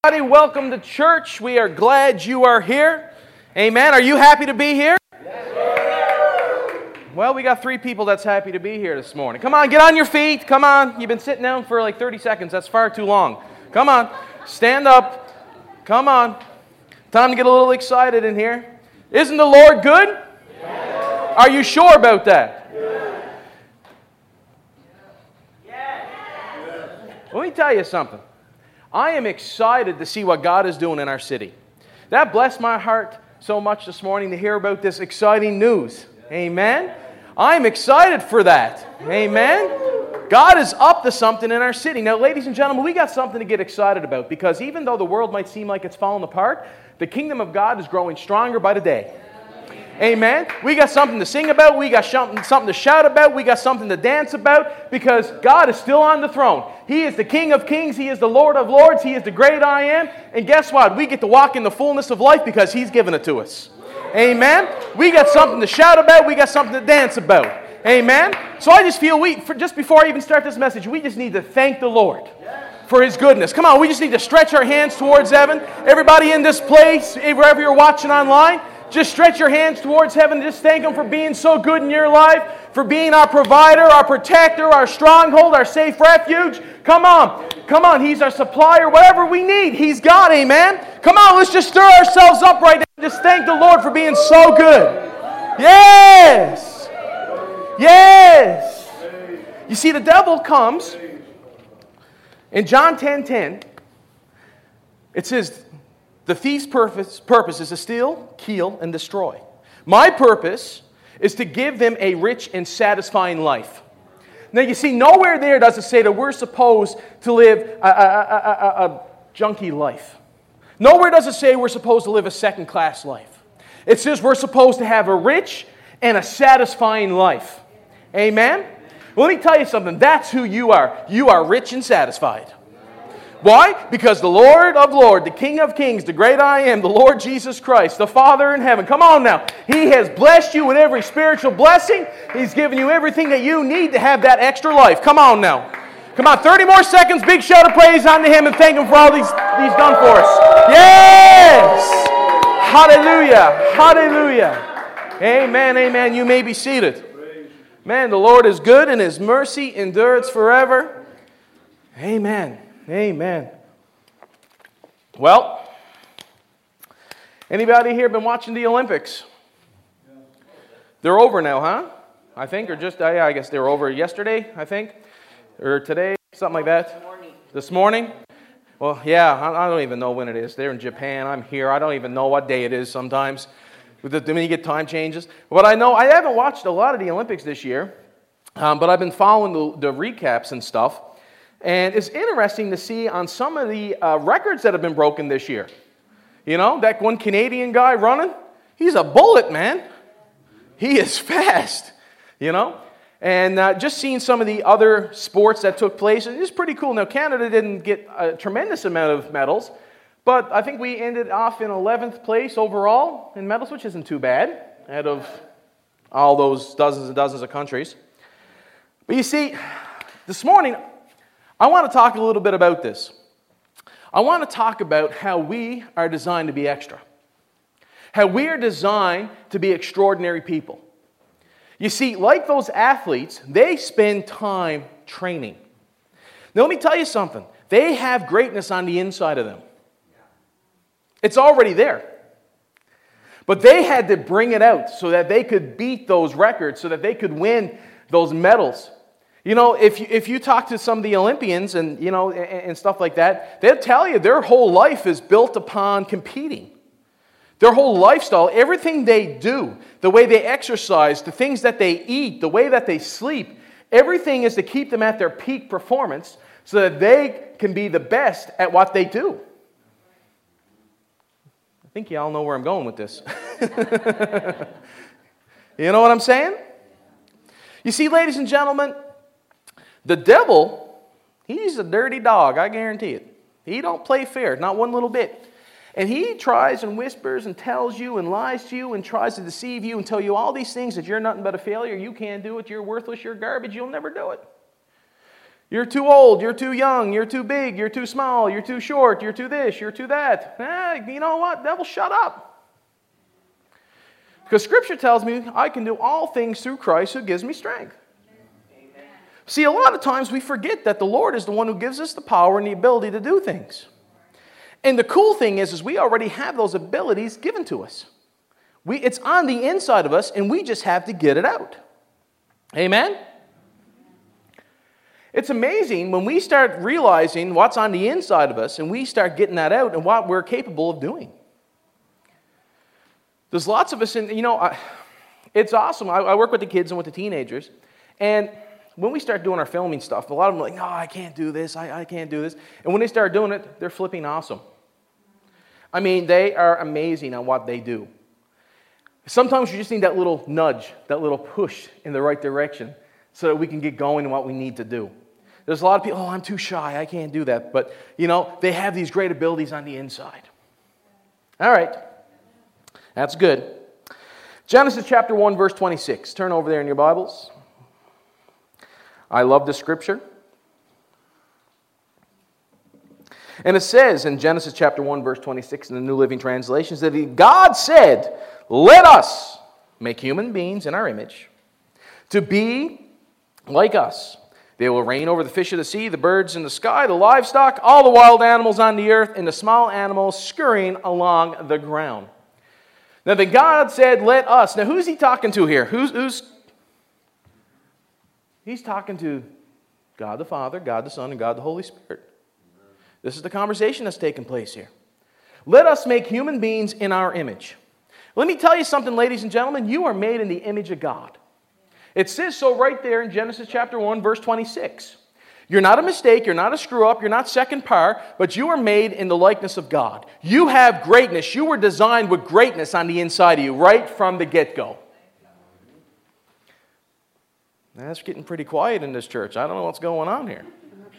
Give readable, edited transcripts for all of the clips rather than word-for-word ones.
everybody. Welcome to church. We are glad you are here. Amen. Are you happy to be here? Well, we got 3 people that's happy to be here this morning. Come on, get on your feet. Come on. You've been sitting down for like 30 seconds. That's far too long. Come on. Stand up. Come on. Time to get a little excited in here. Isn't the Lord good? Yes. Are you sure about that? Yes. Let me tell you something. I am excited to see what God is doing in our city. That blessed my heart so much this morning to hear about this exciting news. Amen. I'm excited for that. Amen. God is up to something in our city. Now, ladies and gentlemen, we got something to get excited about because even though the world might seem like it's falling apart, the kingdom of God is growing stronger by the day. Amen. We got something to sing about. We got something to shout about. We got something to dance about because God is still on the throne. He is the King of kings. He is the Lord of lords. He is the great I am. And guess what? We get to walk in the fullness of life because He's given it to us. Amen. We got something to shout about. We got something to dance about. Amen. So I just feel just before I even start this message, we just need to thank the Lord for His goodness. Come on, we just need to stretch our hands towards heaven. Everybody in this place, wherever you're watching online, just stretch your hands towards heaven. Just thank Him for being so good in your life, for being our provider, our protector, our stronghold, our safe refuge. Come on. Come on. He's our supplier. Whatever we need, He's God. Amen. Come on. Let's just stir ourselves up right now. Just thank the Lord for being so good. Yes. Yes. You see, the devil comes. In John 10:10, it says, the thief's purpose is to steal, kill, and destroy. My purpose is to give them a rich and satisfying life. Now, you see, nowhere there does it say that we're supposed to live a junky life. Nowhere does it say we're supposed to live a second-class life. It says we're supposed to have a rich and a satisfying life. Amen? Well, let me tell you something. That's who you are. You are rich and satisfied. Why? Because the Lord of Lords, the King of Kings, the great I am, the Lord Jesus Christ, the Father in heaven. Come on now. He has blessed you with every spiritual blessing. He's given you everything that you need to have that extra life. Come on now. Come on, 30 more seconds. Big shout of praise unto Him and thank Him for all He's done for us. Yes! Hallelujah. Hallelujah. Amen, amen. You may be seated. Man, the Lord is good and His mercy endures forever. Amen. Amen. Well, anybody here been watching the Olympics? They're over now, huh? I think, or just, I guess they were over yesterday, I think, or today, something like that. This morning? Well, yeah, I don't even know when it is. They're in Japan, I'm here. I don't even know what day it is sometimes. When you get time changes. But I know, I haven't watched a lot of the Olympics this year, but I've been following the recaps and stuff. And it's interesting to see on some of the records that have been broken this year. You know, that one Canadian guy running, he's a bullet, man. He is fast, you know. And just seeing some of the other sports that took place, and it's pretty cool. Now, Canada didn't get a tremendous amount of medals, but I think we ended off in 11th place overall in medals, which isn't too bad out of all those dozens and dozens of countries. But you see, this morning, I want to talk a little bit about this. I want to talk about how we are designed to be extra. How we are designed to be extraordinary people. You see, like those athletes, they spend time training. Now, let me tell you something. They have greatness on the inside of them. It's already there. But they had to bring it out so that they could beat those records, so that they could win those medals. You know, if you talk to some of the Olympians and, you know, and stuff like that, they'll tell you their whole life is built upon competing. Their whole lifestyle, everything they do, the way they exercise, the things that they eat, the way that they sleep, everything is to keep them at their peak performance so that they can be the best at what they do. I think you all know where I'm going with this. You know what I'm saying? You see, ladies and gentlemen, the devil, he's a dirty dog, I guarantee it. He don't play fair, not one little bit. And he tries and whispers and tells you and lies to you and tries to deceive you and tell you all these things that you're nothing but a failure, you can't do it, you're worthless, you're garbage, you'll never do it. You're too old, you're too young, you're too big, you're too small, you're too short, you're too this, you're too that. You know what? Devil, shut up. Because Scripture tells me I can do all things through Christ who gives me strength. Amen. See, a lot of times we forget that the Lord is the one who gives us the power and the ability to do things. And the cool thing is we already have those abilities given to us. It's on the inside of us, and we just have to get it out. Amen? It's amazing when we start realizing what's on the inside of us and we start getting that out and what we're capable of doing. There's lots of us, it's awesome. I work with the kids and with the teenagers, and when we start doing our filming stuff, a lot of them are like, no, I can't do this, I can't do this. And when they start doing it, they're flipping awesome. I mean, they are amazing on what they do. Sometimes you just need that little nudge, that little push in the right direction so that we can get going in what we need to do. There's a lot of people, I'm too shy, I can't do that. But, they have these great abilities on the inside. All right. That's good. Genesis chapter 1, verse 26. Turn over there in your Bibles. I love this scripture. And it says in Genesis chapter 1, verse 26 in the New Living Translation, that God said, let us make human beings in our image to be like us. They will reign over the fish of the sea, the birds in the sky, the livestock, all the wild animals on the earth, and the small animals scurrying along the ground. Now, then God said, let us. Now, who's he talking to here? He's talking to God the Father, God the Son, and God the Holy Spirit. This is the conversation that's taking place here. Let us make human beings in our image. Let me tell you something, ladies and gentlemen. You are made in the image of God. It says so right there in Genesis chapter 1, verse 26. You're not a mistake, you're not a screw-up, you're not second par, but you are made in the likeness of God. You have greatness. You were designed with greatness on the inside of you right from the get-go. Now, it's getting pretty quiet in this church. I don't know what's going on here.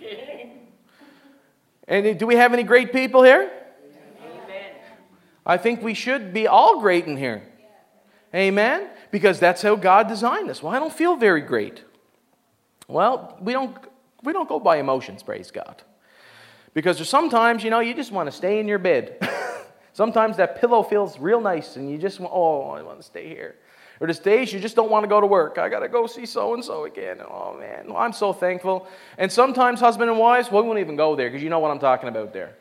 And do we have any great people here? Amen. I think we should be all great in here. Amen? Because that's how God designed us. Well, I don't feel very great. Well, we don't go by emotions, praise God. Because there's sometimes, you just want to stay in your bed. Sometimes that pillow feels real nice and you just want, I want to stay here. Or there's days you just don't want to go to work. I got to go see so-and-so again. Oh, man, well, I'm so thankful. And sometimes husband and wives, we won't even go there because you know what I'm talking about there.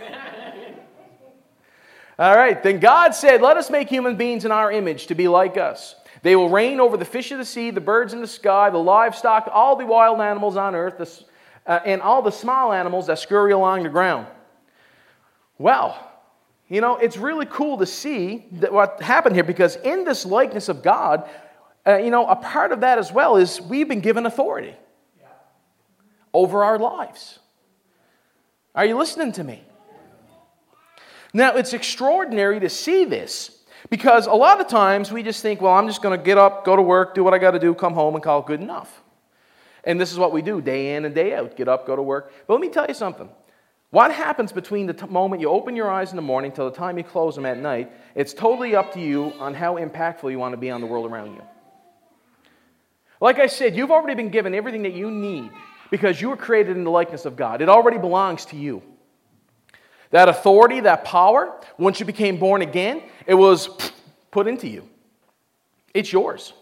All right, then God said, let us make human beings in our image to be like us. They will reign over the fish of the sea, the birds in the sky, the livestock, all the wild animals on earth, and all the small animals that scurry along the ground. Well, it's really cool to see what happened here, because in this likeness of God, a part of that as well is we've been given authority over our lives. Are you listening to me? Now, it's extraordinary to see this, because a lot of times we just think, well, I'm just going to get up, go to work, do what I got to do, come home, and call it good enough. And this is what we do day in and day out, get up, go to work. But let me tell you something. What happens between the moment you open your eyes in the morning till the time you close them at night, it's totally up to you on how impactful you want to be on the world around you. Like I said, you've already been given everything that you need because you were created in the likeness of God. It already belongs to you. That authority, that power, once you became born again, it was put into you. It's yours.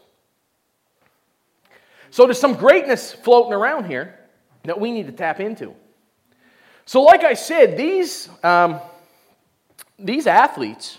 So there's some greatness floating around here that we need to tap into. So like I said, these athletes,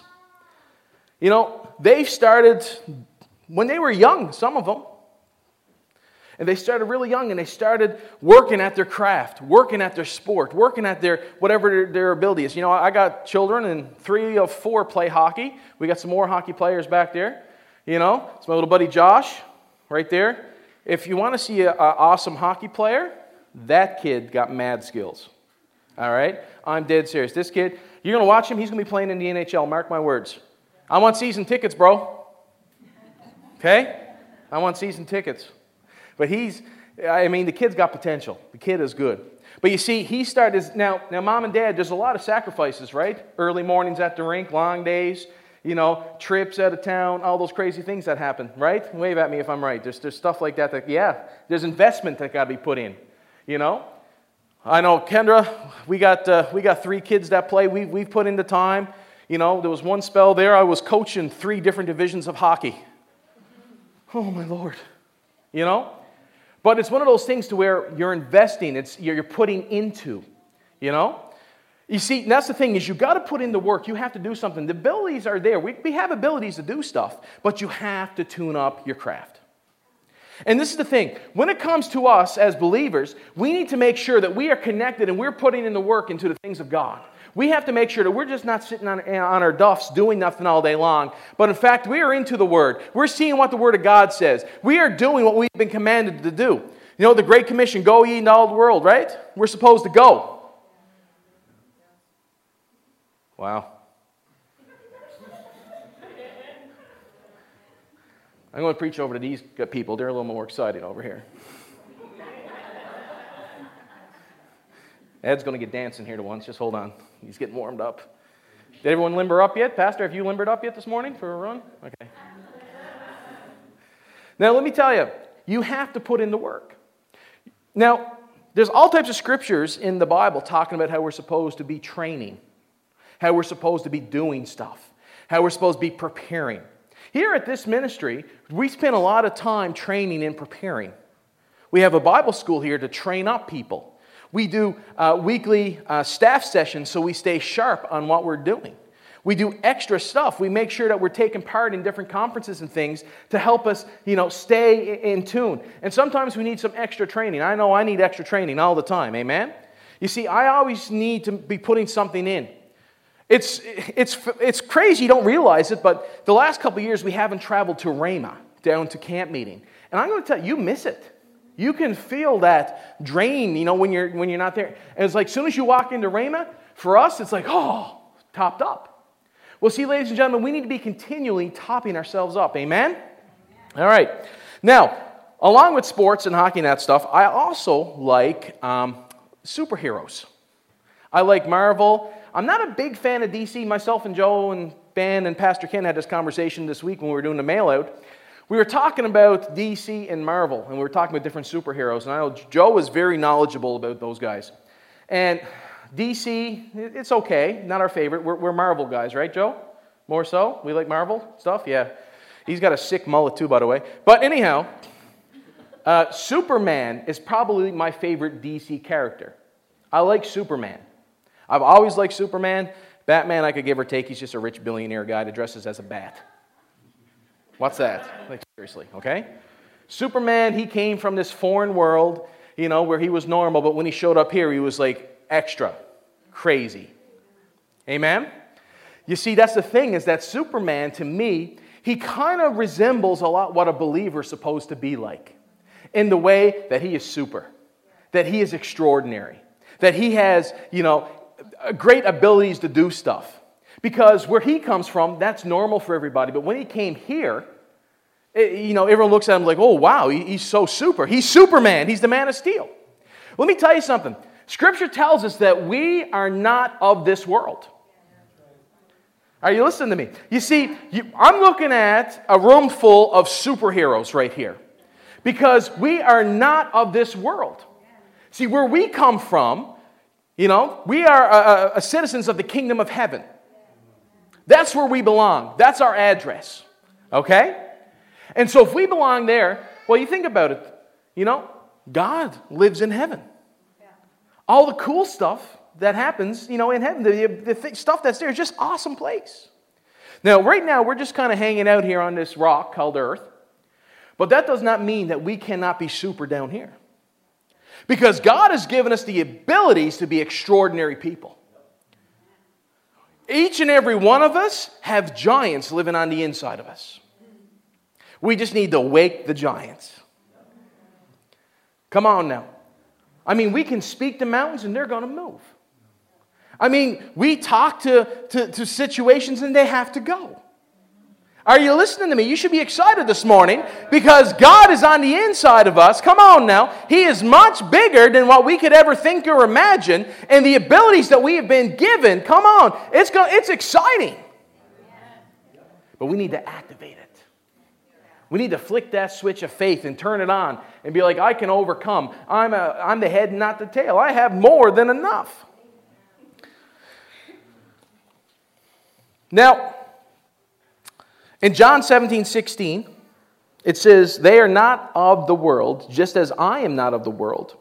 they started when they were young, some of them. And they started really young, and they started working at their craft, working at their sport, working at whatever their ability is. I got children, and 3 of 4 play hockey. We got some more hockey players back there. It's my little buddy Josh right there. If you want to see an awesome hockey player, that kid got mad skills. All right? I'm dead serious. This kid, you're going to watch him, he's going to be playing in the NHL. Mark my words. I want season tickets, bro. Okay? I want season tickets. But the kid's got potential. The kid is good. But you see, he started, now mom and dad, there's a lot of sacrifices, right? Early mornings at the rink, long days, trips out of town, all those crazy things that happen, right? Wave at me if I'm right. There's stuff like that, there's investment that got to be put in. You know? I know, Kendra, we got 3 kids that play. We've put in the time. You know, there was one spell there, I was coaching 3 different divisions of hockey. Oh, my Lord. You know? But it's one of those things to where you're investing, you're putting into, you know? You see, that's the thing, is you got to put in the work. You have to do something. The abilities are there. We have abilities to do stuff, but you have to tune up your craft. And this is the thing. When it comes to us as believers, we need to make sure that we are connected and we're putting in the work into the things of God. We have to make sure that we're just not sitting on our duffs doing nothing all day long, but in fact, we are into the Word. We're seeing what the Word of God says. We are doing what we've been commanded to do. You know, the Great Commission, go ye into all the world, right? We're supposed to go. Wow. I'm going to preach over to these people. They're a little more excited over here. Ed's going to get dancing here to once. Just hold on. He's getting warmed up. Did everyone limber up yet? Pastor, have you limbered up yet this morning for a run? Okay. Now, let me tell you, you have to put in the work. Now, there's all types of scriptures in the Bible talking about how we're supposed to be training, how we're supposed to be doing stuff, how we're supposed to be preparing. Here at this ministry, we spend a lot of time training and preparing. We have a Bible school here to train up people. We do weekly staff sessions so we stay sharp on what we're doing. We do extra stuff. We make sure that we're taking part in different conferences and things to help us, stay in tune. And sometimes we need some extra training. I know I need extra training all the time. Amen? You see, I always need to be putting something in. It's crazy you don't realize it, but the last couple of years we haven't traveled to Rhema, down to camp meeting. And I'm going to tell you, you miss it. You can feel that drain, when you're not there. And it's like, as soon as you walk into Rhema, for us, it's like, oh, topped up. Well, see, ladies and gentlemen, we need to be continually topping ourselves up. Amen? All right. Now, along with sports and hockey and that stuff, I also like superheroes. I like Marvel. I'm not a big fan of DC. Myself and Joe and Ben and Pastor Ken had this conversation this week when we were doing the mail-out. We were talking about DC and Marvel, and we were talking about different superheroes. And I know Joe was very knowledgeable about those guys. And DC, it's okay. Not our favorite. We're Marvel guys, right, Joe? More so? We like Marvel stuff? Yeah. He's got a sick mullet too, by the way. But anyhow, Superman is probably my favorite DC character. I like Superman. I've always liked Superman. Batman, I could give or take. He's just a rich billionaire guy that dresses as a bat. What's that? Like, seriously, okay? Superman, he came from this foreign world, where he was normal, but when he showed up here, he was like extra crazy. Amen? You see, that's the thing, is that Superman, to me, he kind of resembles a lot what a believer is supposed to be like, in the way that he is super, that he is extraordinary, that he has, great abilities to do stuff. Because where he comes from, that's normal for everybody. But when he came here, everyone looks at him like, oh, wow, he's so super. He's Superman. He's the Man of Steel. Let me tell you something. Scripture tells us that we are not of this world. Are you listening to me? You see, I'm looking at a room full of superheroes right here. Because we are not of this world. See, where we come from, we are citizens of the kingdom of heaven. That's where we belong. That's our address. Okay? And so if we belong there, well, you think about it. God lives in heaven. All the cool stuff that happens, in heaven, the stuff that's there is just awesome place. Now, right now, we're just kind of hanging out here on this rock called Earth. But that does not mean that we cannot be super down here. Because God has given us the abilities to be extraordinary people. Each and every one of us have giants living on the inside of us. We just need to wake the giants. Come on now. We can speak to mountains and they're going to move. We talk to situations and they have to go. Are you listening to me? You should be excited this morning because God is on the inside of us. Come on now. He is much bigger than what we could ever think or imagine. And the abilities that we have been given, come on, it's exciting. But we need to activate it. We need to flick that switch of faith and turn it on and be like, I can overcome. I'm the head and not the tail. I have more than enough. Now, in John 17:16, it says, they are not of the world, just as I am not of the world.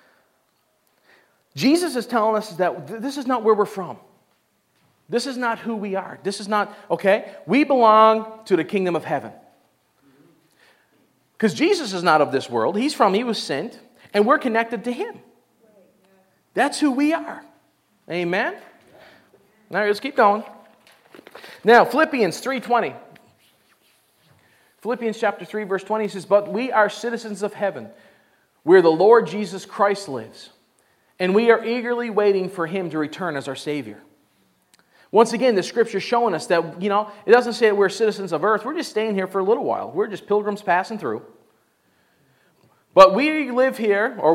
Jesus is telling us that this is not where we're from. This is not who we are. This is not, okay? We belong to the kingdom of heaven. Because Jesus is not of this world. He was sent, and we're connected to Him. That's who we are. Amen? All right, let's keep going. Now, Philippians 3:20. Philippians chapter 3, verse 20 says, but we are citizens of heaven, where the Lord Jesus Christ lives, and we are eagerly waiting for Him to return as our Savior. Once again, the Scripture is showing us that, it doesn't say that we're citizens of earth. We're just staying here for a little while. We're just pilgrims passing through. But we live here, or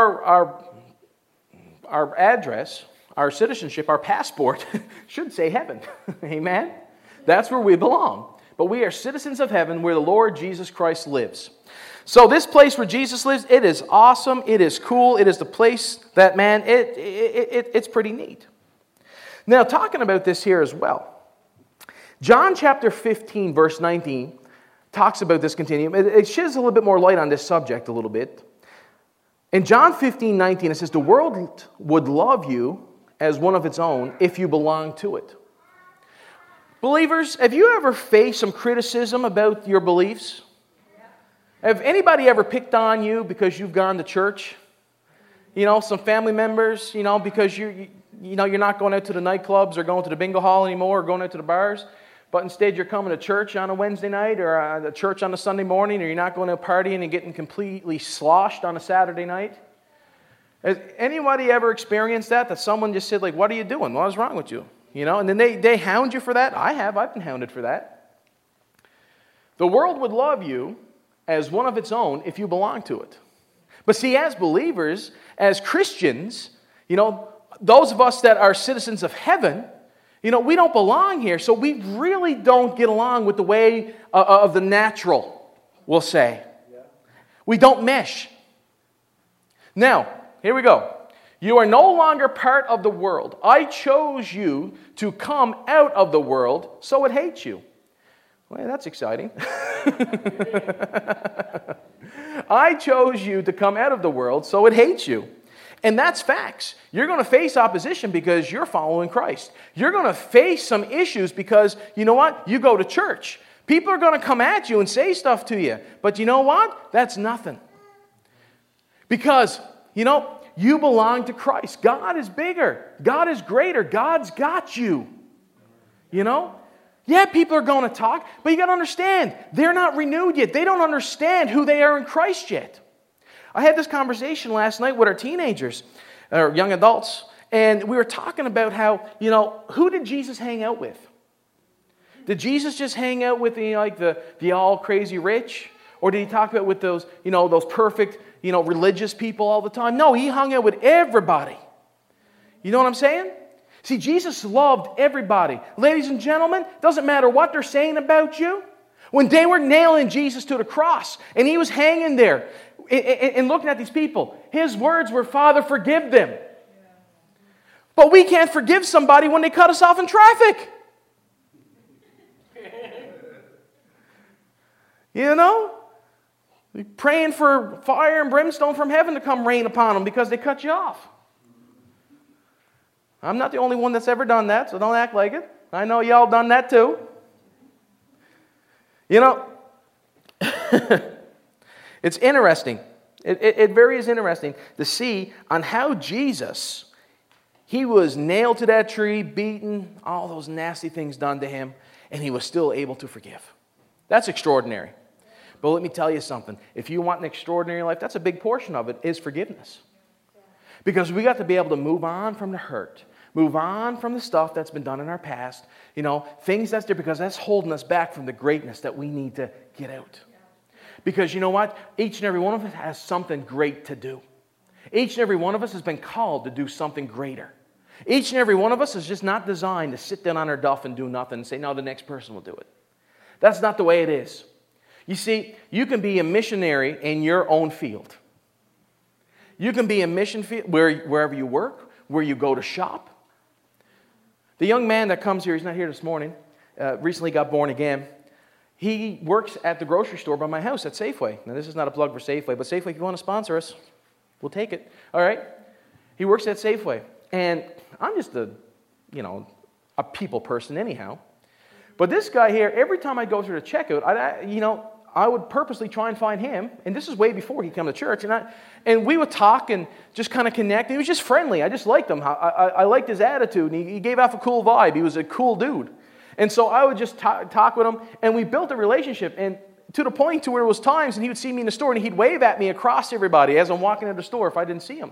our address, our citizenship, our passport should say heaven. Amen? That's where we belong. But we are citizens of heaven where the Lord Jesus Christ lives. So this place where Jesus lives, it is awesome. It is cool. It is the place that, man, it's pretty neat. Now, talking about this here as well, John chapter 15, verse 19, talks about this continuum. It sheds a little bit more light on this subject a little bit. In John 15:19, it says, the world would love you as one of its own if you belong to it. Believers, have you ever faced some criticism about your beliefs? Have anybody ever picked on you because you've gone to church? Some family members, because you're not going out to the nightclubs or going to the bingo hall anymore or going out to the bars, but instead you're coming to church on a Wednesday night or a church on a Sunday morning, or you're not going to a party and getting completely sloshed on a Saturday night. Has anybody ever experienced that? That someone just said, like, what are you doing? What is wrong with you? And then they hound you for that. I've been hounded for that. The world would love you as one of its own if you belong to it. But see, as believers, as Christians, those of us that are citizens of heaven, we don't belong here, so we really don't get along with the way of the natural, we'll say. We don't mesh. Now, here we go. You are no longer part of the world. I chose you to come out of the world, so it hates you. Well, that's exciting. I chose you to come out of the world, so it hates you. And that's facts. You're going to face opposition because you're following Christ. You're going to face some issues because, you know what? You go to church. People are going to come at you and say stuff to you. But you know what? That's nothing. Because, you belong to Christ. God is bigger. God is greater. God's got you. Yeah, people are going to talk, but you got to understand, they're not renewed yet. They don't understand who they are in Christ yet. I had this conversation last night with our teenagers, or young adults, and we were talking about how, who did Jesus hang out with? Did Jesus just hang out with the all crazy rich? Or did he talk about with those, those perfect, religious people all the time? No, he hung out with everybody. You know what I'm saying? See, Jesus loved everybody. Ladies and gentlemen, doesn't matter what they're saying about you. When they were nailing Jesus to the cross and he was hanging there and looking at these people, his words were, Father, forgive them. But we can't forgive somebody when they cut us off in traffic. You're praying for fire and brimstone from heaven to come rain upon them because they cut you off. I'm not the only one that's ever done that, so don't act like it. I know y'all done that too. It's interesting. It very is interesting to see on how Jesus, he was nailed to that tree, beaten, all those nasty things done to him, and he was still able to forgive. That's extraordinary. But let me tell you something. If you want an extraordinary life, that's a big portion of it, is forgiveness. Because we got to be able to move on from the hurt. Move on from the stuff that's been done in our past. Things that's there because that's holding us back from the greatness that we need to get out. Because you know what? Each and every one of us has something great to do. Each and every one of us has been called to do something greater. Each and every one of us is just not designed to sit down on our duff and do nothing and say, no, the next person will do it. That's not the way it is. You see, you can be a missionary in your own field. You can be a mission field wherever you work, where you go to shop. The young man that comes here, he's not here this morning, recently got born again. He works at the grocery store by my house at Safeway. Now, this is not a plug for Safeway, but Safeway, if you want to sponsor us, we'll take it. All right? He works at Safeway. And I'm just a people person anyhow. But this guy here, every time I go through the checkout, I would purposely try and find him. And this is way before he came to church. And we would talk and just kind of connect. He was just friendly. I just liked him. I liked his attitude. And he gave off a cool vibe. He was a cool dude. And so I would just talk with him. And we built a relationship. And to the point to where it was times, and he would see me in the store, and he'd wave at me across everybody as I'm walking into the store if I didn't see him.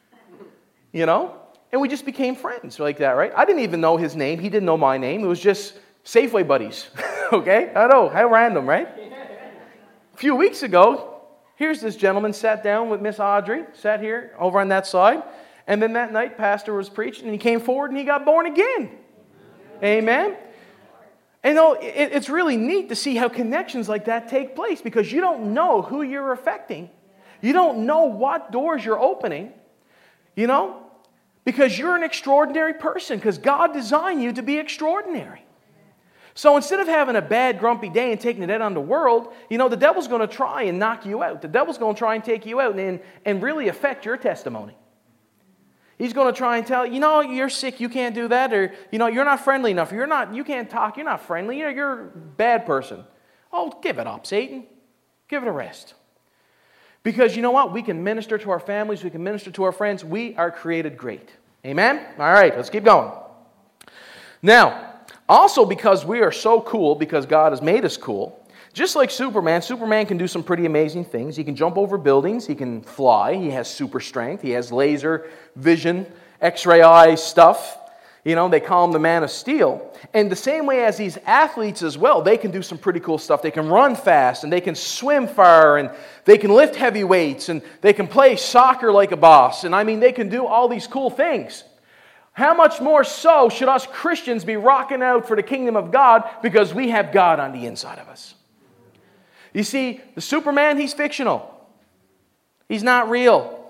And we just became friends like that, right? I didn't even know his name. He didn't know my name. It was just Safeway buddies. Okay? I know. How random, right? A few weeks ago, here's this gentleman sat down with Miss Audrey, sat here over on that side. And then that night, pastor was preaching, and he came forward, and he got born again. Amen? And it's really neat to see how connections like that take place, because you don't know who you're affecting. You don't know what doors you're opening, because you're an extraordinary person, because God designed you to be extraordinary. So instead of having a bad, grumpy day and taking it out on the world, the devil's going to try and knock you out. The devil's going to try and take you out and really affect your testimony. He's going to try and tell you're sick, you can't do that, or you're not friendly enough, you can't talk, you're not friendly, you're a bad person. Oh, give it up, Satan. Give it a rest. Because you know what? We can minister to our families, we can minister to our friends. We are created great. Amen? All right, let's keep going. Now, also because we are so cool, because God has made us cool, just like Superman can do some pretty amazing things. He can jump over buildings, he can fly, he has super strength, he has laser vision, X-ray eye stuff. They call him the Man of Steel. And the same way as these athletes as well, they can do some pretty cool stuff. They can run fast, and they can swim far, and they can lift heavy weights, and they can play soccer like a boss. And they can do all these cool things. How much more so should us Christians be rocking out for the kingdom of God, because we have God on the inside of us? You see, the Superman, he's fictional. He's not real.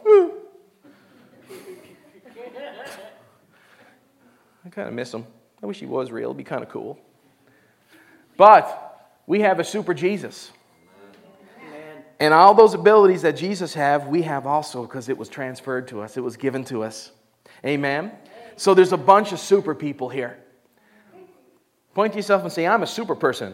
I kind of miss him. I wish he was real. It'd be kind of cool. But we have a super Jesus. Amen. And all those abilities that Jesus have, we have also, because it was transferred to us. It was given to us. Amen? So there's a bunch of super people here. Point to yourself and say, I'm a super person.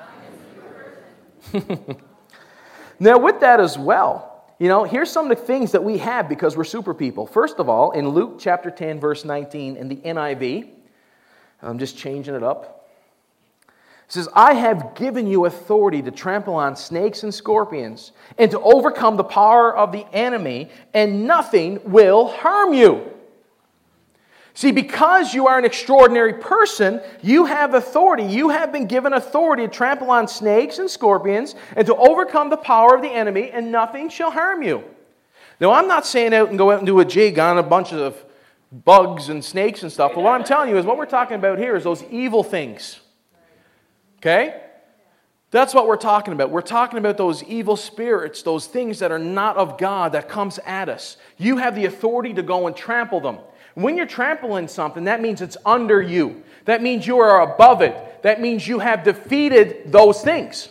Now, with that as well, here's some of the things that we have because we're super people. First of all, in Luke chapter 10, verse 19, in the NIV, I'm just changing it up. It says, I have given you authority to trample on snakes and scorpions and to overcome the power of the enemy, and nothing will harm you. See, because you are an extraordinary person, you have authority. You have been given authority to trample on snakes and scorpions and to overcome the power of the enemy, and nothing shall harm you. Now, I'm not saying go out and do a jig on a bunch of bugs and snakes and stuff, but what I'm telling you is what we're talking about here is those evil things. Okay? That's what we're talking about. We're talking about those evil spirits, those things that are not of God that comes at us. You have the authority to go and trample them. When you're trampling something, that means it's under you. That means you are above it. That means you have defeated those things.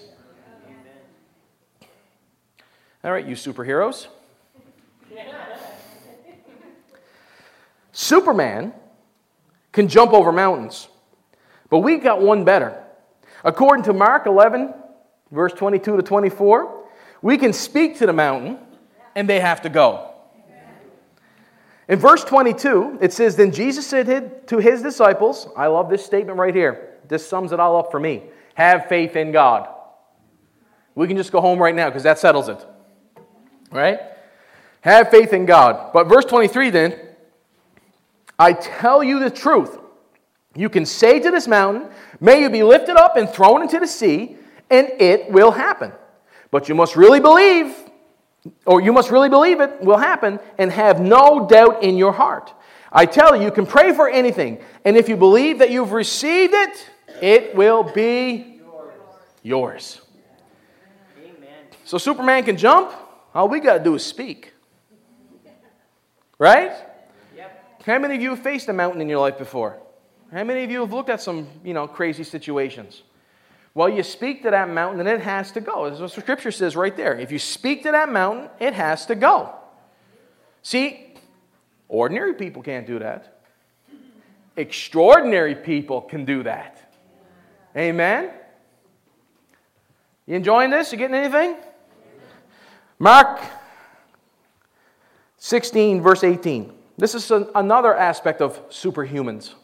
All right, you superheroes. Superman can jump over mountains. But we got one better. According to Mark 11, verse 22 to 24, we can speak to the mountain, and they have to go. In verse 22, it says, Then Jesus said to his disciples, I love this statement right here. This sums it all up for me. Have faith in God. We can just go home right now because that settles it. Right? Have faith in God. But verse 23 then, I tell you the truth. You can say to this mountain, May you be lifted up and thrown into the sea, and it will happen. But you must really believe it will happen, and have no doubt in your heart. I tell you, you can pray for anything, and if you believe that you've received it, it will be yours. So Superman can jump. All we got to do is speak. Right? Yep. How many of you have faced a mountain in your life before? How many of you have looked at some, crazy situations? Well, you speak to that mountain and it has to go. That's what Scripture says right there. If you speak to that mountain, it has to go. See, ordinary people can't do that. Extraordinary people can do that. Amen? You enjoying this? You getting anything? Mark 16, verse 18. This is another aspect of superhumans.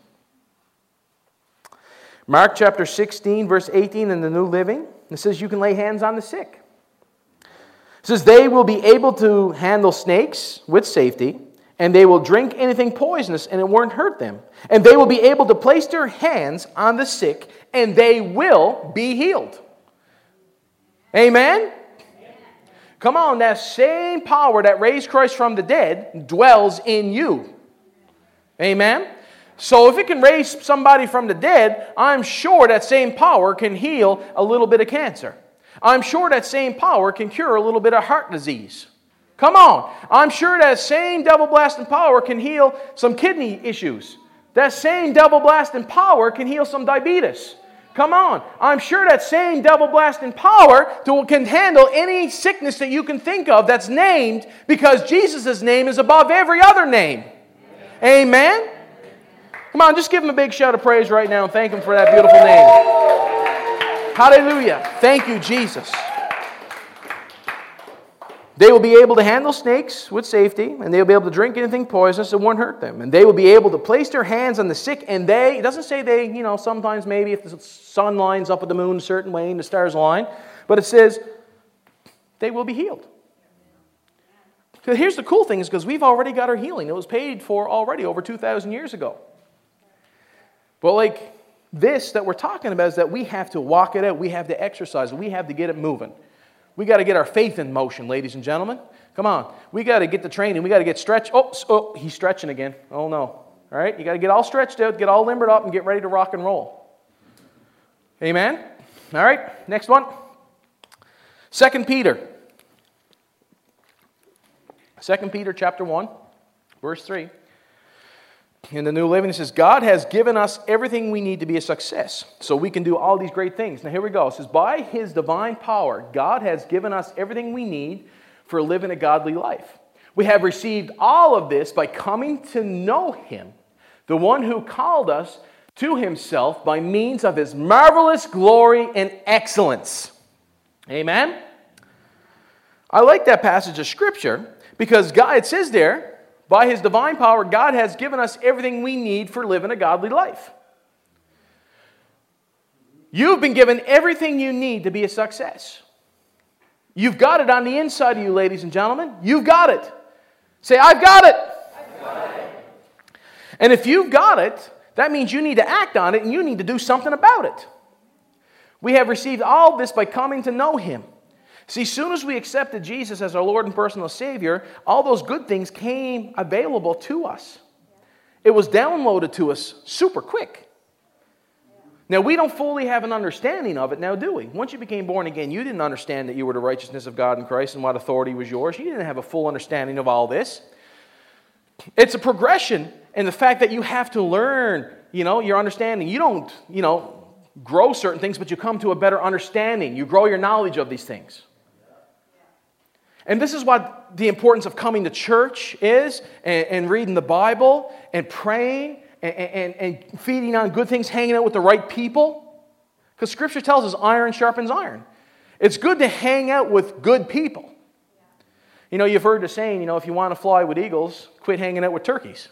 Mark chapter 16, verse 18 in the New Living. It says you can lay hands on the sick. It says they will be able to handle snakes with safety, and they will drink anything poisonous, and it won't hurt them. And they will be able to place their hands on the sick, and they will be healed. Amen? Come on, that same power that raised Christ from the dead dwells in you. Amen? So if it can raise somebody from the dead, I'm sure that same power can heal a little bit of cancer. I'm sure that same power can cure a little bit of heart disease. Come on. I'm sure that same devil-blasting power can heal some kidney issues. That same devil-blasting power can heal some diabetes. Come on. I'm sure that same devil-blasting power can handle any sickness that you can think of that's named, because Jesus' name is above every other name. Amen? Come on, just give him a big shout of praise right now and thank him for that beautiful name. Hallelujah. Thank you, Jesus. They will be able to handle snakes with safety, and they will be able to drink anything poisonous that won't hurt them. And they will be able to place their hands on the sick, and it doesn't say they, sometimes maybe if the sun lines up with the moon a certain way and the stars align, but it says they will be healed. So here's the cool thing, is because we've already got our healing. It was paid for already over 2,000 years ago. But this that we're talking about is that we have to walk it out, we have to exercise it, we have to get it moving. We got to get our faith in motion, ladies and gentlemen. Come on. We got to get the training. We got to get stretched. Oh, he's stretching again. Oh, no. All right? You got to get all stretched out, get all limbered up, and get ready to rock and roll. Amen? All right. Next one. 2 Peter. 2 Peter chapter 1, verse 3. In the New Living, it says, God has given us everything we need to be a success, so we can do all these great things. Now here we go. It says, by His divine power, God has given us everything we need for living a godly life. We have received all of this by coming to know Him, the one who called us to Himself by means of His marvelous glory and excellence. Amen? I like that passage of Scripture because God, it says there, by His divine power, God has given us everything we need for living a godly life. You've been given everything you need to be a success. You've got it on the inside of you, ladies and gentlemen. You've got it. Say, I've got it. I've got it. And if you've got it, that means you need to act on it and you need to do something about it. We have received all this by coming to know Him. See, as soon as we accepted Jesus as our Lord and personal Savior, all those good things came available to us. It was downloaded to us super quick. Now, we don't fully have an understanding of it now, do we? Once you became born again, you didn't understand that you were the righteousness of God in Christ and what authority was yours. You didn't have a full understanding of all this. It's a progression in the fact that you have to learn, your understanding. You don't, grow certain things, but you come to a better understanding. You grow your knowledge of these things. And this is what the importance of coming to church is, and reading the Bible, and praying, and feeding on good things, hanging out with the right people. Because Scripture tells us iron sharpens iron. It's good to hang out with good people. You've heard the saying, if you want to fly with eagles, quit hanging out with turkeys.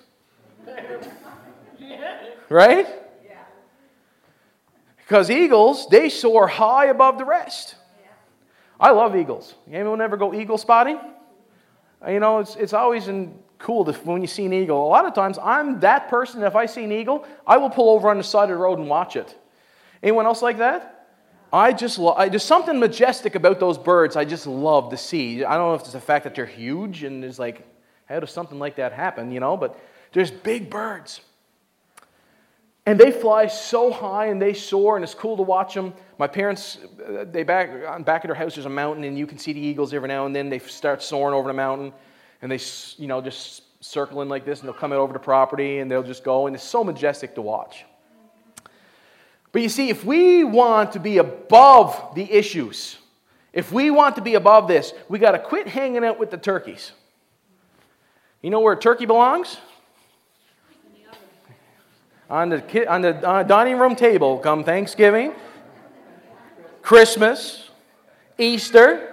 Right? Because eagles, they soar high above the rest. I love eagles. Anyone ever go eagle spotting? It's always cool when you see an eagle. A lot of times, I'm that person, if I see an eagle, I will pull over on the side of the road and watch it. Anyone else like that? There's something majestic about those birds I just love to see. I don't know if it's the fact that they're huge and it's how does something like that happen, but there's big birds. And they fly so high and they soar, and it's cool to watch them. My parents, back at their house, there's a mountain, and you can see the eagles every now and then. They start soaring over the mountain, and they, just circling like this, and they'll come out over the property, and they'll just go, and it's so majestic to watch. But you see, if we want to be above the issues, if we want to be above this, we got to quit hanging out with the turkeys. You know where a turkey belongs? On the dining room table come Thanksgiving, Christmas, Easter.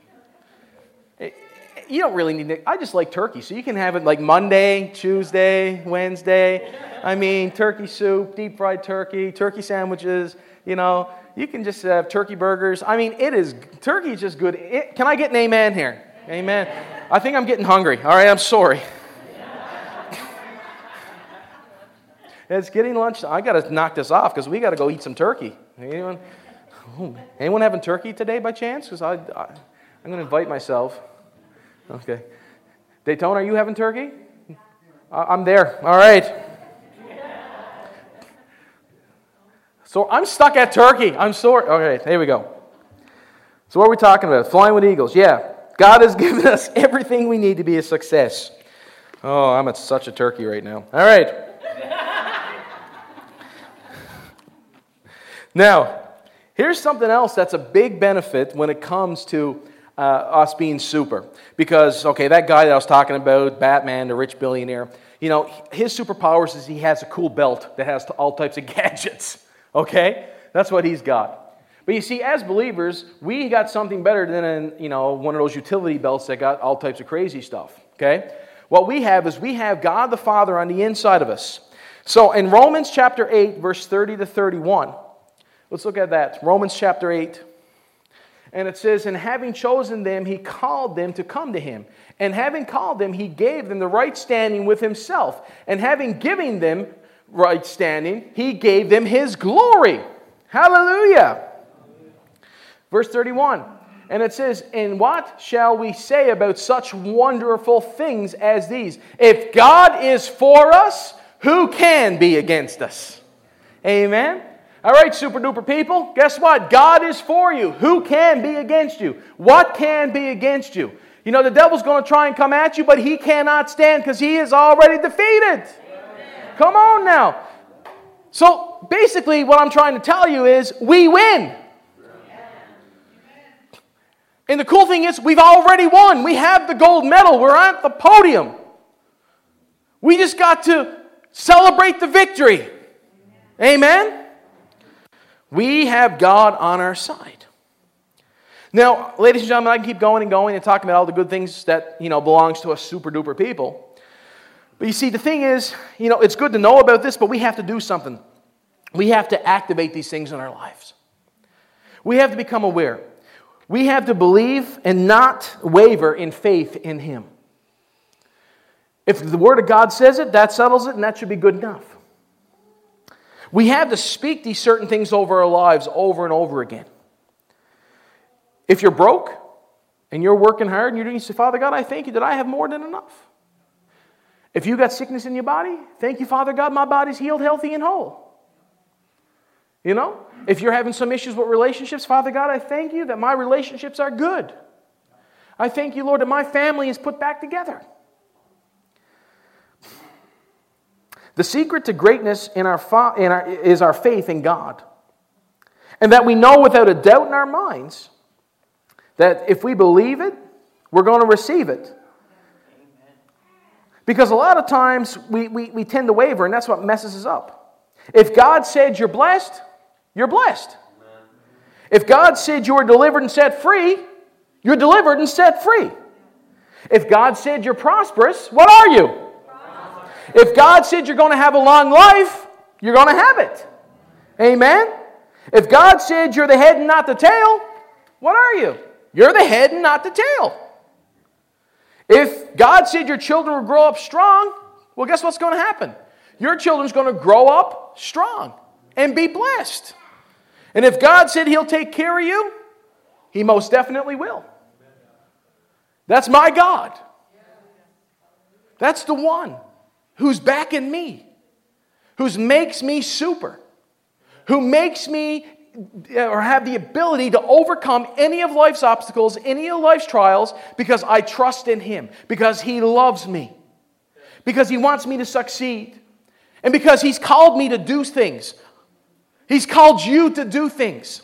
You don't really need to. I just like turkey, so you can have it like Monday, Tuesday, Wednesday. I mean, turkey soup, deep fried turkey sandwiches. You can just have turkey burgers. I mean, turkey is just good. Can I get an amen here? Amen. I think I'm getting hungry. All right, I'm sorry. It's getting lunch. I got to knock this off because we got to go eat some turkey. Anyone having turkey today by chance? Because I'm going to invite myself. Okay. Daytona, are you having turkey? I'm there. All right. So I'm stuck at turkey. I'm sorry. Okay, here we go. So what are we talking about? Flying with eagles. Yeah. God has given us everything we need to be a success. Oh, I'm at such a turkey right now. All right. Now, here's something else that's a big benefit when it comes to us being super. Because, okay, that guy that I was talking about, Batman, the rich billionaire, his superpowers is he has a cool belt that has all types of gadgets. Okay? That's what he's got. But you see, as believers, we got something better than one of those utility belts that got all types of crazy stuff. Okay? What we have is we have God the Father on the inside of us. So in Romans chapter 8, verse 30 to 31, let's look at that. Romans chapter 8. And it says, and having chosen them, he called them to come to him. And having called them, he gave them the right standing with himself. And having given them right standing, he gave them his glory. Hallelujah. Verse 31. And it says, and what shall we say about such wonderful things as these? If God is for us, who can be against us? Amen. All right, super duper people, guess what? God is for you. Who can be against you? What can be against you? The devil's going to try and come at you, but he cannot stand because he is already defeated. Amen. Come on now. So basically what I'm trying to tell you is we win. And the cool thing is we've already won. We have the gold medal. We're at the podium. We just got to celebrate the victory. Amen? We have God on our side. Now, ladies and gentlemen, I can keep going and talking about all the good things that, belongs to us super duper people. But you see, the thing is, it's good to know about this, but we have to do something. We have to activate these things in our lives. We have to become aware. We have to believe and not waver in faith in Him. If the Word of God says it, that settles it, and that should be good enough. We have to speak these certain things over our lives over and over again. If you're broke and you're working hard and you're doing, you say, Father God, I thank you that I have more than enough. If you got sickness in your body, thank you, Father God, my body's healed, healthy, and whole. If you're having some issues with relationships, Father God, I thank you that my relationships are good. I thank you, Lord, that my family is put back together. The secret to greatness is our faith in God. And that we know without a doubt in our minds that if we believe it, we're going to receive it. Because a lot of times we tend to waver, and that's what messes us up. If God said you're blessed, you're blessed. If God said you were delivered and set free, you're delivered and set free. If God said you're prosperous, what are you? If God said you're going to have a long life, you're going to have it. Amen? If God said you're the head and not the tail, what are you? You're the head and not the tail. If God said your children will grow up strong, well, guess what's going to happen? Your children's going to grow up strong and be blessed. And if God said He'll take care of you, He most definitely will. That's my God. That's the one who's backing me, who makes me super, who makes me or have the ability to overcome any of life's obstacles, any of life's trials, because I trust in Him, because He loves me, because He wants me to succeed, and because He's called me to do things. He's called you to do things.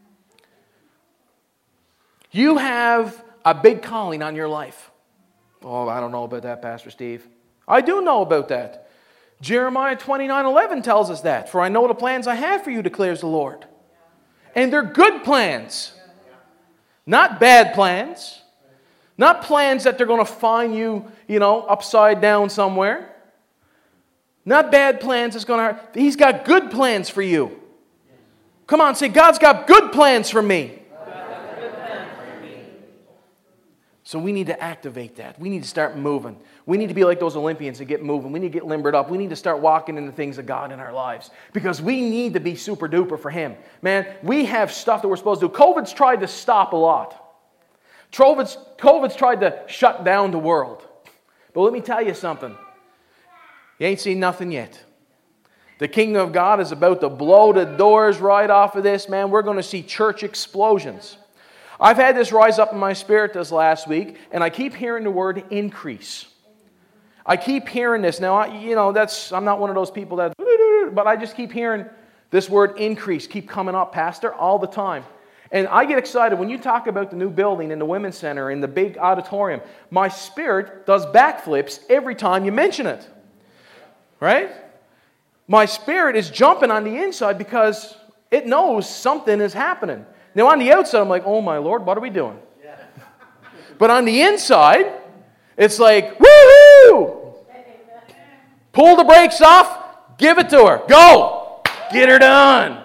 You have a big calling on your life. Oh, I don't know about that, Pastor Steve. I do know about that. Jeremiah 29:11 tells us that. For I know the plans I have for you, declares the Lord. And they're good plans. Not bad plans. Not plans that they're going to find you, upside down somewhere. Not bad plans that's going to hurt. He's got good plans for you. Come on, say, God's got good plans for me. So we need to activate that. We need to start moving. We need to be like those Olympians and get moving. We need to get limbered up. We need to start walking in the things of God in our lives. Because we need to be super duper for Him. Man, we have stuff that we're supposed to do. COVID's tried to stop a lot. COVID's tried to shut down the world. But let me tell you something. You ain't seen nothing yet. The kingdom of God is about to blow the doors right off of this, man. We're going to see church explosions. I've had this rise up in my spirit this last week, and I keep hearing the word increase. I keep hearing this. Now, I'm not one of those people that, but I just keep hearing this word increase keep coming up, Pastor, all the time. And I get excited when you talk about the new building and the Women's Center and the big auditorium. My spirit does backflips every time you mention it. Right? My spirit is jumping on the inside because it knows something is happening. Now, on the outside, I'm like, oh, my Lord, what are we doing? Yeah. But on the inside, it's like, woohoo! Pull the brakes off, give it to her. Go! Get her done.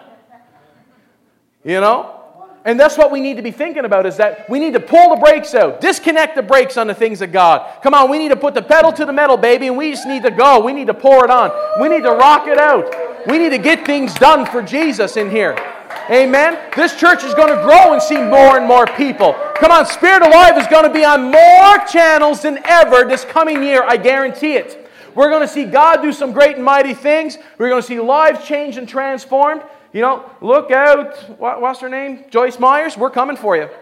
And that's what we need to be thinking about, is that we need to pull the brakes out. Disconnect the brakes on the things of God. Come on, we need to put the pedal to the metal, baby, and we just need to go. We need to pour it on. We need to rock it out. We need to get things done for Jesus in here. Amen. This church is going to grow and see more and more people. Come on, Spirit Alive is going to be on more channels than ever this coming year. I guarantee it. We're going to see God do some great and mighty things. We're going to see lives changed and transformed. Look out. What's her name? Joyce Myers. We're coming for you.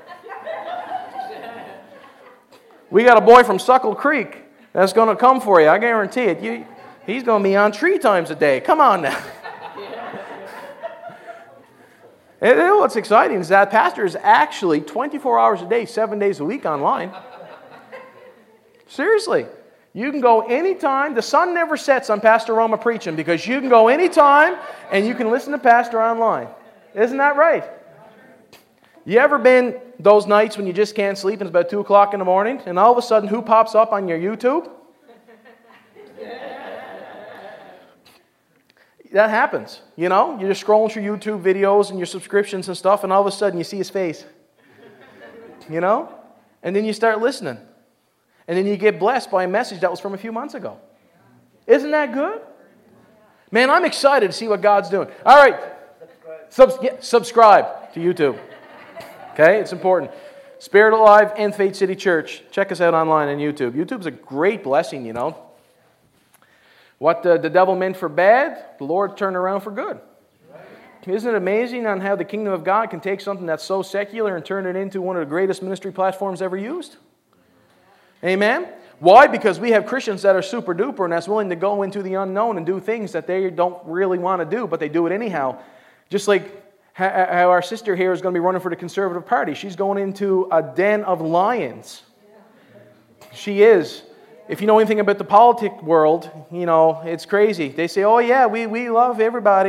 We got a boy from Suckle Creek that's going to come for you. I guarantee it. He's going to be on 3 times a day. Come on now. And what's exciting is that pastor is actually 24 hours a day, 7 days a week online. Seriously. You can go anytime. The sun never sets on Pastor Roma preaching, because you can go anytime and you can listen to Pastor online. Isn't that right? You ever been those nights when you just can't sleep and it's about 2 o'clock in the morning and all of a sudden who pops up on your YouTube? That happens, You're just scrolling through YouTube videos and your subscriptions and stuff, and all of a sudden you see his face. And then you start listening. And then you get blessed by a message that was from a few months ago. Isn't that good? Man, I'm excited to see what God's doing. All right. Subscribe to YouTube. Okay? It's important. Spirit Alive and Faith City Church. Check us out online on YouTube. YouTube's a great blessing, What the devil meant for bad, the Lord turned around for good. Isn't it amazing on how the kingdom of God can take something that's so secular and turn it into one of the greatest ministry platforms ever used? Amen? Why? Because we have Christians that are super duper and that's willing to go into the unknown and do things that they don't really want to do, but they do it anyhow. Just like how our sister here is going to be running for the Conservative Party. She's going into a den of lions. She is. If you know anything about the politic world, it's crazy. They say, oh yeah, we love everybody.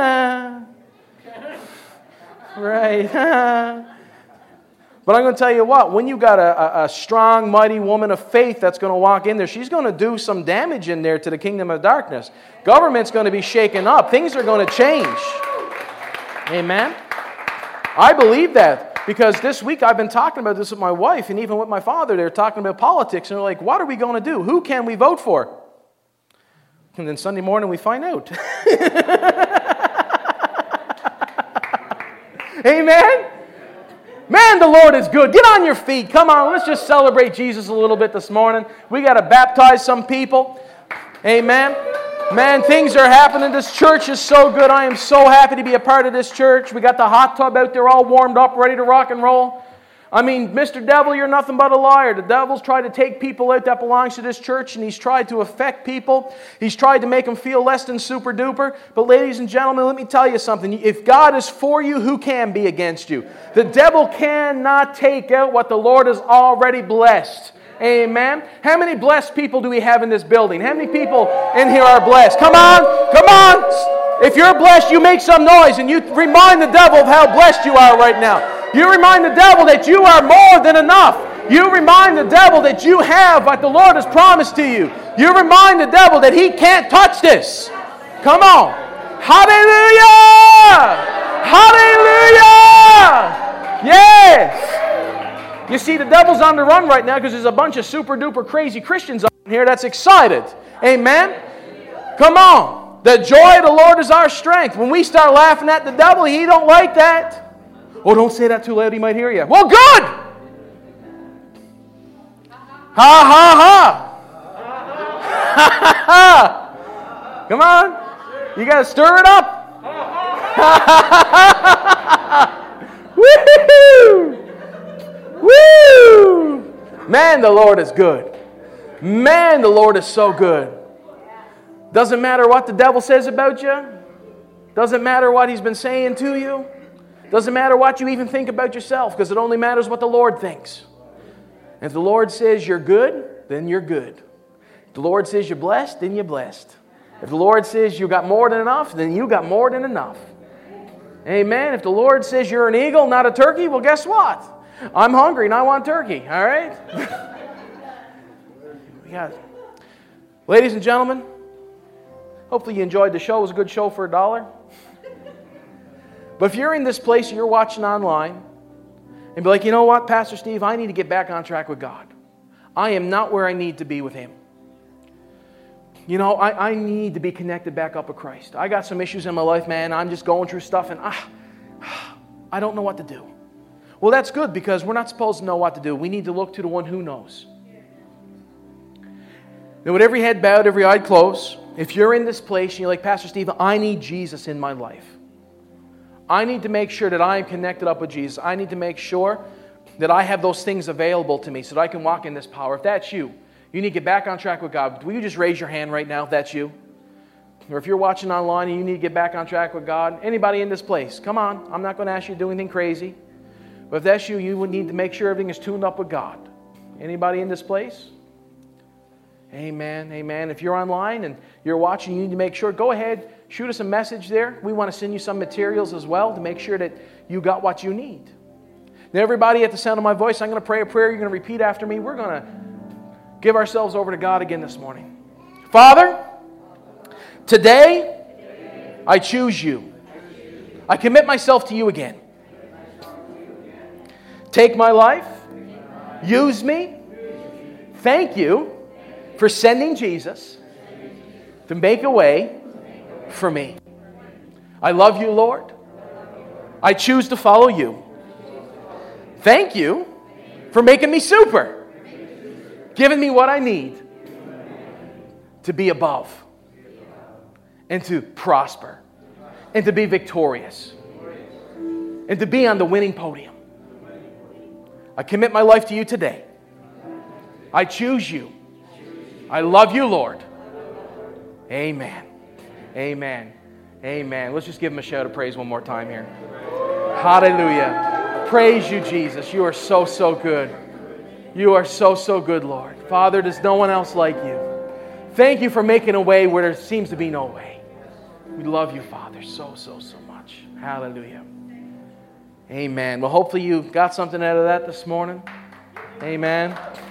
Right. But I'm going to tell you what, when you got a strong, mighty woman of faith that's going to walk in there, she's going to do some damage in there to the kingdom of darkness. Government's going to be shaken up. Things are going to change. Amen? I believe that because this week I've been talking about this with my wife and even with my father. They're talking about politics and they're like, what are we going to do? Who can we vote for? And then Sunday morning we find out. Amen? Man, the Lord is good. Get on your feet. Come on, let's just celebrate Jesus a little bit this morning. We got to baptize some people. Amen. Man, things are happening. This church is so good. I am so happy to be a part of this church. We got the hot tub out there all warmed up, ready to rock and roll. I mean, Mr. Devil, you're nothing but a liar. The devil's tried to take people out that belongs to this church, and he's tried to affect people. He's tried to make them feel less than super duper. But ladies and gentlemen, let me tell you something. If God is for you, who can be against you? The devil cannot take out what the Lord has already blessed. Amen. How many blessed people do we have in this building? How many people in here are blessed? Come on, come on. If you're blessed, you make some noise and you remind the devil of how blessed you are right now. You remind the devil that you are more than enough. You remind the devil that you have what the Lord has promised to you. You remind the devil that he can't touch this. Come on. Hallelujah! Hallelujah! Yes! You see, the devil's on the run right now because there's a bunch of super duper crazy Christians up here that's excited. Amen? Come on. The joy of the Lord is our strength. When we start laughing at the devil, he don't like that. Oh, don't say that too loud, he might hear you. Well, good! Ha, ha, ha! Ha, ha! Come on. You got to stir it up. Woo! Woo! Man, the Lord is good. Man, the Lord is so good. Doesn't matter what the devil says about you. Doesn't matter what he's been saying to you. Doesn't matter what you even think about yourself, because it only matters what the Lord thinks. If the Lord says you're good, then you're good. If the Lord says you're blessed, then you're blessed. If the Lord says you got more than enough, then you got more than enough. Amen. If the Lord says you're an eagle, not a turkey, well, guess what? I'm hungry and I want turkey. All right? Yeah. Ladies and gentlemen, hopefully you enjoyed the show. It was a good show for $1. But if you're in this place or you're watching online and be like, you know what, Pastor Steve, I need to get back on track with God. I am not where I need to be with Him. You know, I need to be connected back up with Christ. I got some issues in my life, man. I'm just going through stuff and I don't know what to do. Well, that's good because we're not supposed to know what to do. We need to look to the one who knows. Now, with every head bowed, every eye closed, if you're in this place and you're like, Pastor Steve, I need Jesus in my life. I need to make sure that I am connected up with Jesus. I need to make sure that I have those things available to me so that I can walk in this power. If that's you, you need to get back on track with God. Will you just raise your hand right now if that's you? Or if you're watching online and you need to get back on track with God, anybody in this place, come on. I'm not going to ask you to do anything crazy. But if that's you, you would need to make sure everything is tuned up with God. Anybody in this place? Amen, amen. If you're online and you're watching, you need to make sure, go ahead, shoot us a message there. We want to send you some materials as well to make sure that you got what you need. Now, everybody at the sound of my voice, I'm going to pray a prayer. You're going to repeat after me. We're going to give ourselves over to God again this morning. Father, today I choose you. I commit myself to you again. Take my life. Use me. Thank you for sending Jesus to make a way for me. I love you, Lord. I choose to follow you. Thank you for making me super, giving me what I need to be above and to prosper and to be victorious and to be on the winning podium. I commit my life to you today. I choose you. I love you, Lord. Amen. Amen. Amen. Let's just give him a shout of praise one more time here. Hallelujah. Praise you, Jesus. You are so, so good. You are so, so good, Lord. Father, there's no one else like you. Thank you for making a way where there seems to be no way. We love you, Father, so, so, so much. Hallelujah. Amen. Well, hopefully you got something out of that this morning. Amen.